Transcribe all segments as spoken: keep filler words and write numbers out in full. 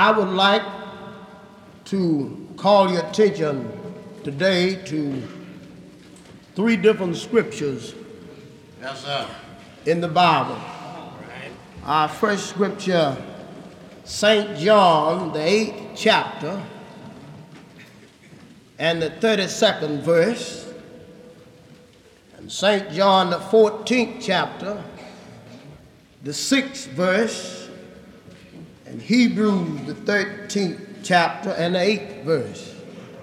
I would like to call your attention today to three different scriptures Yes, sir. in the Bible. Our first scripture, Saint John, the eighth chapter, and the thirty-second verse, and Saint John, the fourteenth chapter, the sixth verse, and Hebrews, the thirteenth chapter, and the eighth verse.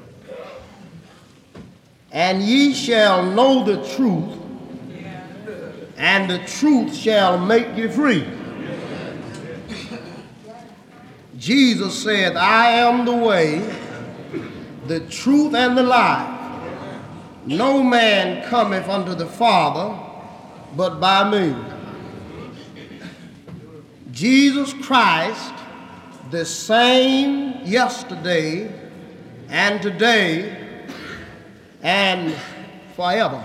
And ye shall know the truth, and the truth shall make you free. Jesus said, I am the way, the truth, and the life. No man cometh unto the Father but by me. Jesus Christ, the same yesterday and today and forever.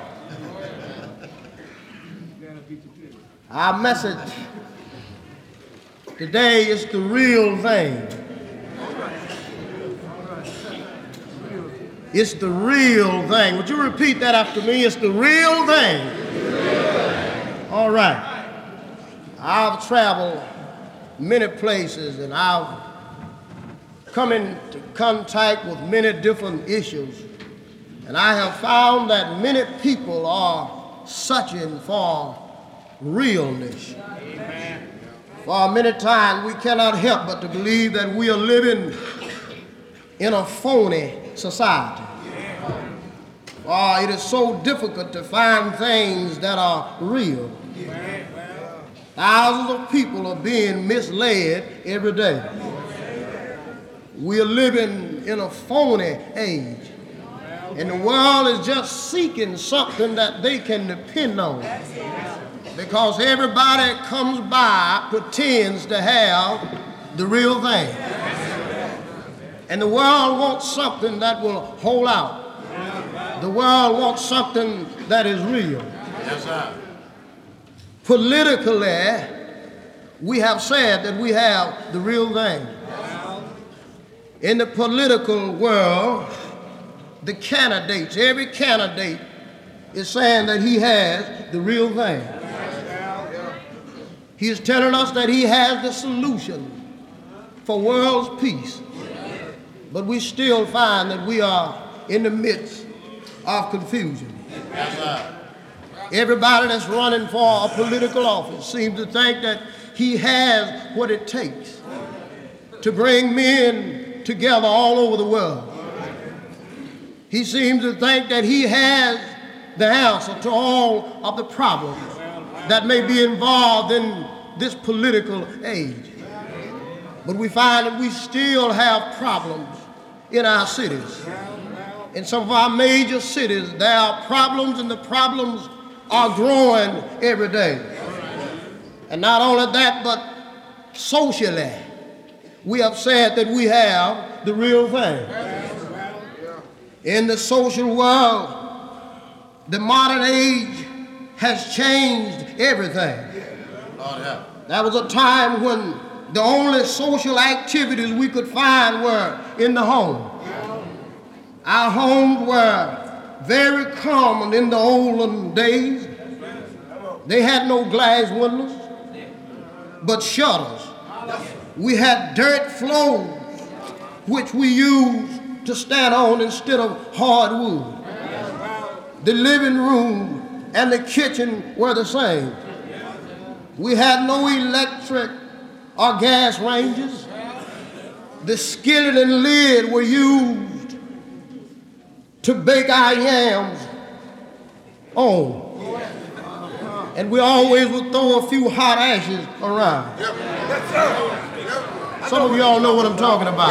Our message today is the real thing. It's the real thing. Would you repeat that after me? It's the real thing. All right. I've traveled many places and I've come into contact with many different issues, and I have found that many people are searching for realness. Amen. For many times we cannot help but to believe that we are living in a phony society. For it is so difficult to find things that are real. Thousands of people are being misled every day. We are living in a phony age, and the world is just seeking something that they can depend on, because everybody comes by pretends to have the real thing, and the world wants something that will hold out. The world wants something that is real. Yes, sir. Politically, we have said that we have the real thing. In the political world, the candidates, every candidate is saying that he has the real thing. He is telling us that he has the solution for world's peace. But we still find that we are in the midst of confusion. Yes, sir. Everybody that's running for a political office seems to think that he has what it takes to bring men together all over the world. He seems to think that he has the answer to all of the problems that may be involved in this political age. But we find that we still have problems in our cities. In some of our major cities, there are problems, and the problems are growing every day. And not only that, but socially, we have said that we have the real thing. In the social world, the modern age has changed everything. There was a time when the only social activities we could find were in the home. Our homes were very common in the olden days. They had no glass windows, but shutters. We had dirt floors, which we used to stand on instead of hardwood. The living room and the kitchen were the same. We had no electric or gas ranges. The skillet and lid were used to bake our yams on. And we always would throw a few hot ashes around. Some of y'all know what I'm talking about.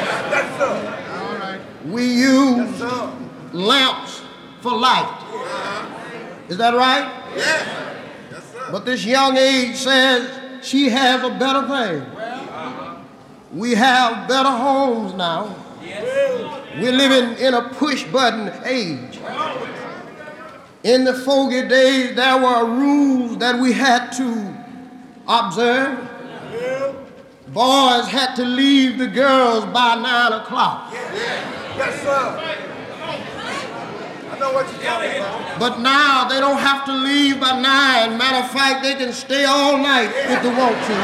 We use lamps for light. Is that right? But this young age says she has a better thing. We have better homes now. We're living in a push-button age. In the foggy days, there were rules that we had to observe. boys had to leave the girls by nine o'clock. Yes, sir. I know what you're talking about. But now they don't have to leave by nine. Matter of fact, they can stay all night if they want to.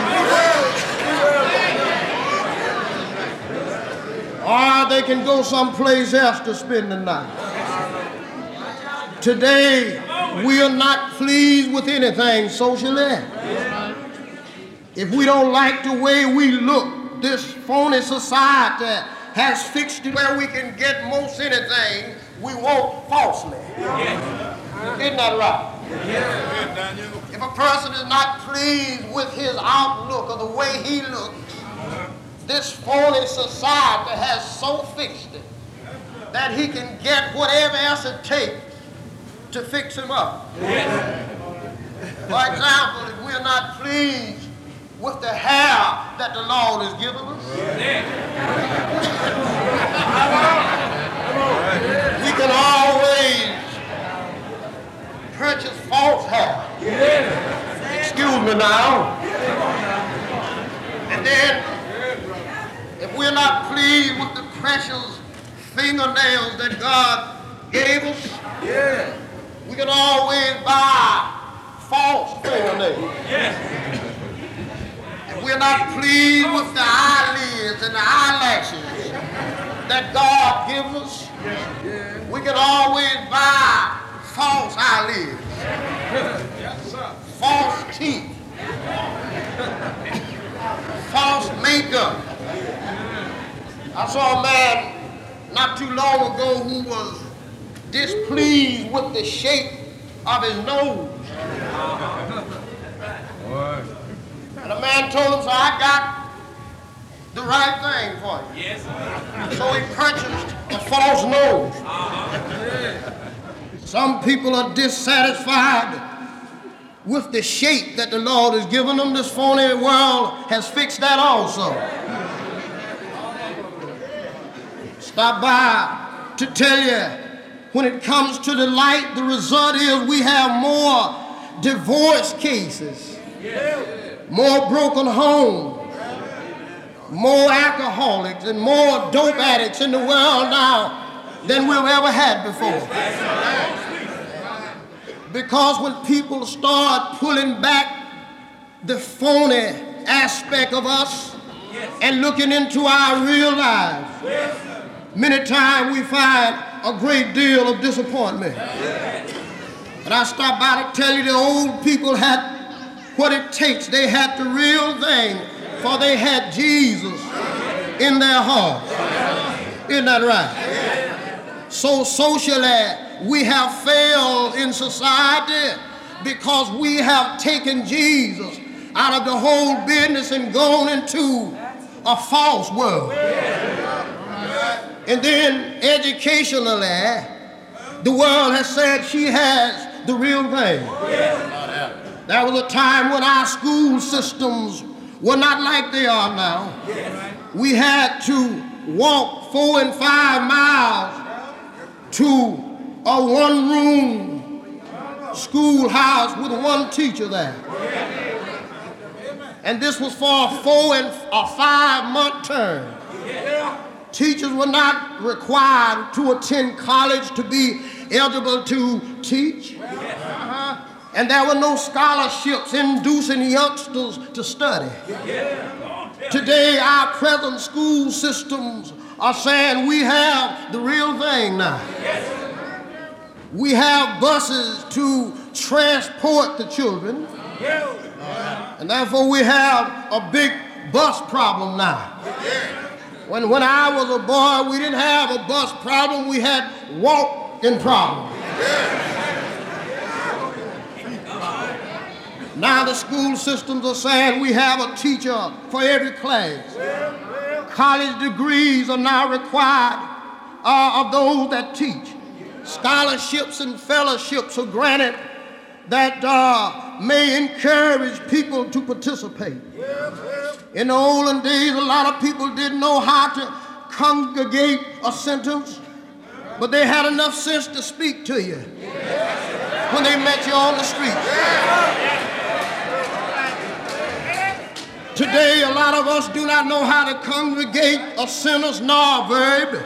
Or they can go someplace else to spend the night. Today, we are not pleased with anything socially. If we don't like the way we look, this phony society has fixed it where we can get most anything we want falsely. Isn't that right? If a person is not pleased with his outlook or the way he looks, this phony society has so fixed it that he can get whatever else it takes to fix him up. For example, if we're not pleased with the hair that the Lord has given us, we can always purchase false hair. Excuse me now. And then, if we're not pleased with the precious fingernails that God gave us, we can always buy false fingernails. If we're not pleased with the eyelids and the eyelashes that God gives us, we can always buy false eyelids, false teeth, false makeup. I saw a man not too long ago who was displeased with the shape of his nose. And the man told him, so I got the right thing for you. Yes. So he purchased a false nose. Some people are dissatisfied with the shape that the Lord has given them. This phony world has fixed that also. Stop by to tell you, when it comes to the light, the result is we have more divorce cases, more broken homes, more alcoholics and more dope addicts in the world now than we've ever had before. Because when people start pulling back the phony aspect of us and looking into our real lives, many times we find a great deal of disappointment. And I stopped by to tell you the old people had what it takes. They had the real thing, for they had Jesus in their hearts. Isn't that right? So socially, we have failed in society because we have taken Jesus out of the whole business and gone into a false world. And then educationally, the world has said she has the real thing. There was a time when our school systems were not like they are now. We had to walk four and five miles to a one-room schoolhouse with one teacher there. And this was for a four and a five-month term. Teachers were not required to attend college to be eligible to teach. Uh-huh. And there were no scholarships inducing youngsters to study. Today, our present school systems are saying we have the real thing now. We have buses to transport the children. And therefore, we have a big bus problem now. When, when I was a boy, we didn't have a bus problem, we had walking problems. Now the school systems are saying we have a teacher for every class. College degrees are now required uh, of those that teach. Scholarships and fellowships are granted that uh, may encourage people to participate. In the olden days, a lot of people didn't know how to congregate a sentence, but they had enough sense to speak to you when they met you on the street. Today, a lot of us do not know how to congregate a sinner's nor verb,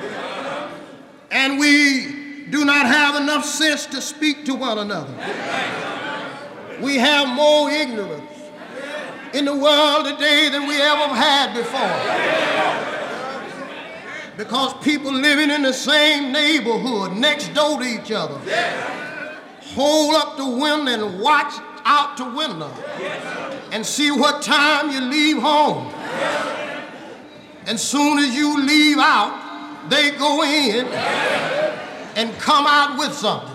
and we do not have enough sense to speak to one another. We have more ignorance in the world today than we ever had before. Because people living in the same neighborhood, next door to each other, hold up the window and watch out the window and see what time you leave home. And soon as you leave out, they go in and come out with something.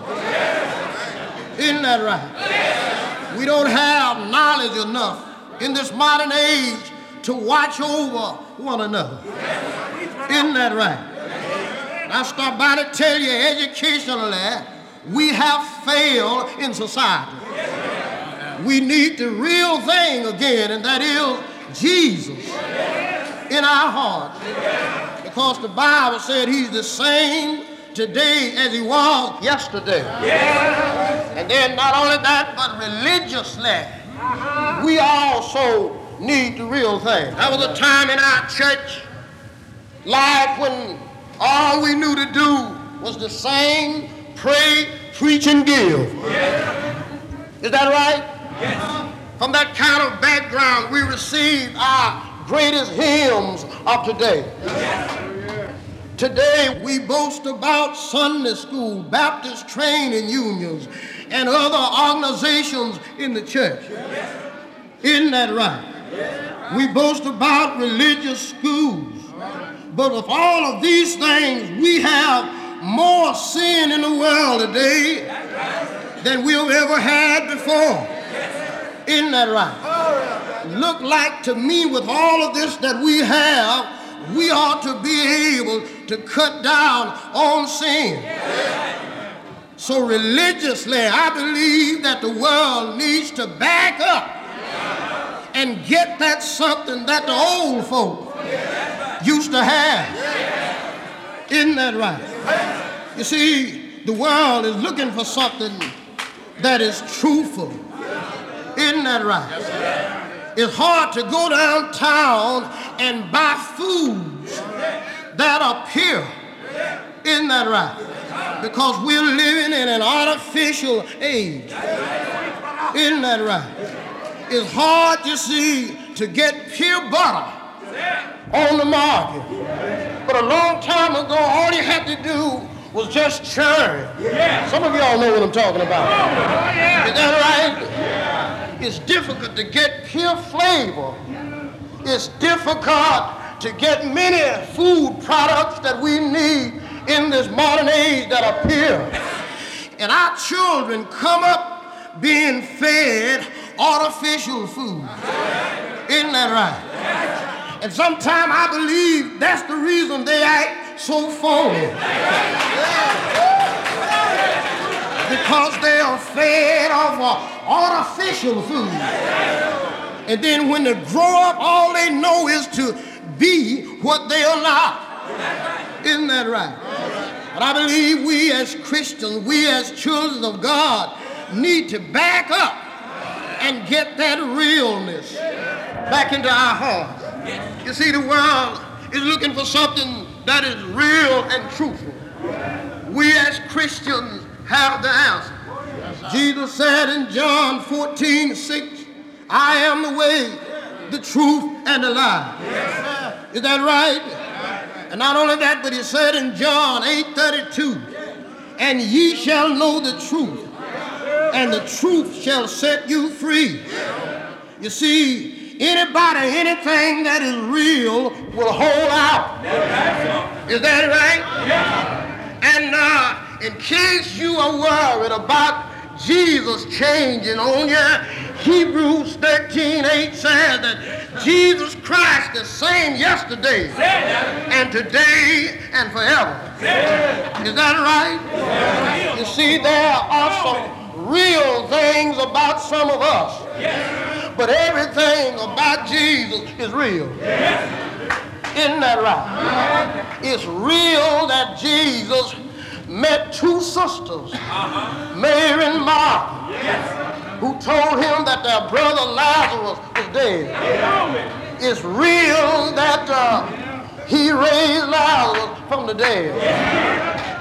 Isn't that right? We don't have knowledge enough in this modern age to watch over one another. Isn't that right? I stop by to tell you, educationally, we have failed in society. We need the real thing again, and that is Jesus in our hearts. Because the Bible said he's the same today as he was yesterday. And then not only that, but religiously, we also need the real thing. There was a time in our church life when all we knew to do was to sing, pray, preach, and give. Is that right? Yes. From that kind of background, we received our greatest hymns of today. Yes. Today, we boast about Sunday school, Baptist training unions, and other organizations in the church. Yes. Isn't that right? Yes. We boast about religious schools. But with all of these things, we have more sin in the world today than we've ever had before. Isn't that right? Look like to me with all of this that we have, we ought to be able to cut down on sin. So religiously, I believe that the world needs to back up and get that something that the old folk used to have. Isn't that right? You see, the world is looking for something that is truthful. Isn't that right? It's hard to go downtown and buy foods that are pure. Isn't that right? Because we're living in an artificial age. Isn't that right? It's hard, you see, to get pure butter on the market. But a long time ago, all you had to do was just churn. Some of y'all know what I'm talking about. Is that right? It's difficult to get pure flavor. It's difficult to get many food products that we need in this modern age that are pure. And our children come up being fed artificial food. Isn't that right? And sometimes I believe that's the reason they act so phony. Because they are fed off of artificial food. And then when they grow up, all they know is to be what they are not. Isn't that right? But I believe we as Christians, we as children of God, need to back up and get that realness back into our hearts. You see, the world is looking for something that is real and truthful. We as Christians have the answer. Jesus said in John fourteen six, I am the way, the truth, and the life. Is that right? And not only that, but he said in John eight thirty-two, and ye shall know the truth, and the truth shall set you free. You see, anybody, anything that is real will hold out. Is that right? And uh, in case you are worried about Jesus changing on you, Hebrews thirteen eight says that Jesus Christ is the same yesterday and today and forever. Is that right? You see, there are some real things about some of us, but everything about Jesus is real. Isn't that right? It's real that Jesus met two sisters, Mary and Martha, who told him that their brother Lazarus was dead. it's real that uh, he raised Lazarus from the dead.